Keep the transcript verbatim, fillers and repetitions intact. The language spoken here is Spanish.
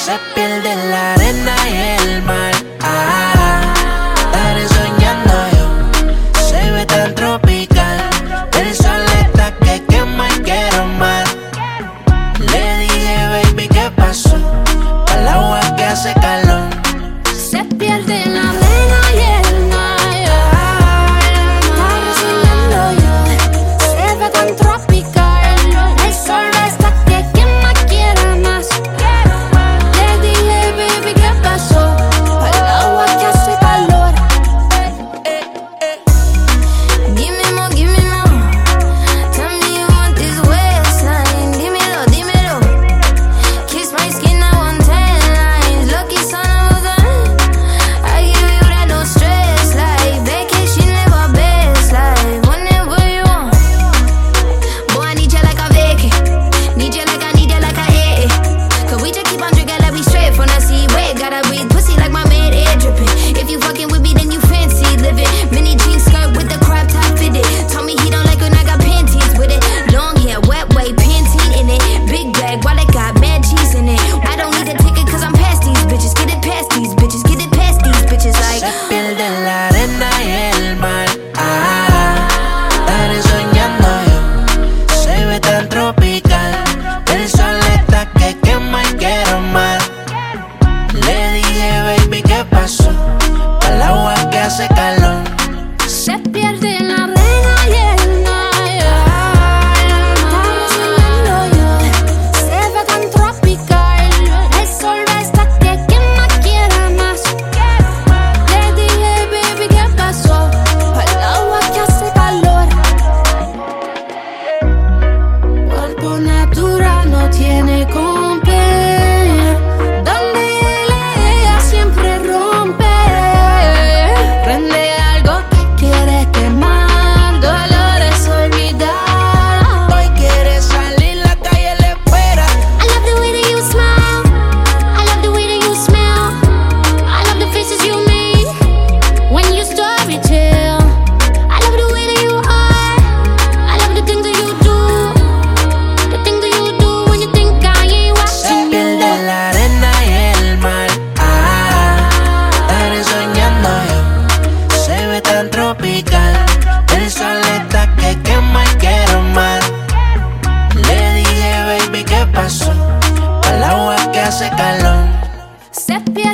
Se pierde en la arena y el mar. Ah, estaré soñando yo. Se ve tan tropical. El sol está que quema y quiero más. Le dije, baby, ¿qué pasó? Al agua que hace calor. Se pierde en la arena y el mar. Estaré soñando yo. Se ve tan tropical. El sol está que quema y quiero más. Le dije, baby, ¿qué pasó? Al agua que hace calor. Give me more, give me more. Tell me you want this waistline. Dímelo, dímelo. Kiss my skin, I want tan lines. Lucky son of a gun. I give you that no stress life. Vacation, live our best life. Whenever you want. Boy, I need you like a vacay. Need you like I need you like a eh eh. Cause we just keep on drinking like we straight from the sea. Wait, gotta breathe pussy like my man air dripping. If you fucking with me, then you fancy living. Mini jean skirt with the crop top fitted. Told me he don't like when I got panties with it. Long hair, wet way, Pantene in it. Big bag, while it got mad cheese in it. I don't need a ticket cause I'm past these bitches. Get it past these bitches, get it past these bitches like. Se pierde en la arena y el mar. Ah, estaré soñando yo. Se ve tan tropical. El sol está que quema y quiero más. Le dije, baby, ¿qué pasó? Al agua que hace calor. Se pierde en la arena y el mar. Estaré soñando yo. Se ve tan tropical. El sol está que quema, quiere más. Le dije, baby, ¿qué pasó? Al agua que hace calor. Cuerpo natural no tiene compe. Donde él ella siempre rompe. Prende algo que quiere quemar. Dolores olvidar. Hoy quiere salir, la calle le espera. I love the way that you smile. I love the way that you smell. I love the faces you make when you story tell. I love the way that you are. I love the things that you do. The things that you do when you think I ain't Se watching pierde en you. la arena y el mar. Ah, estaré soñando yo. Se ve tan tropical. El sol está que quema y quiero más. Le dije, baby, ¿qué pasó? Al agua que hace calor. Se pierde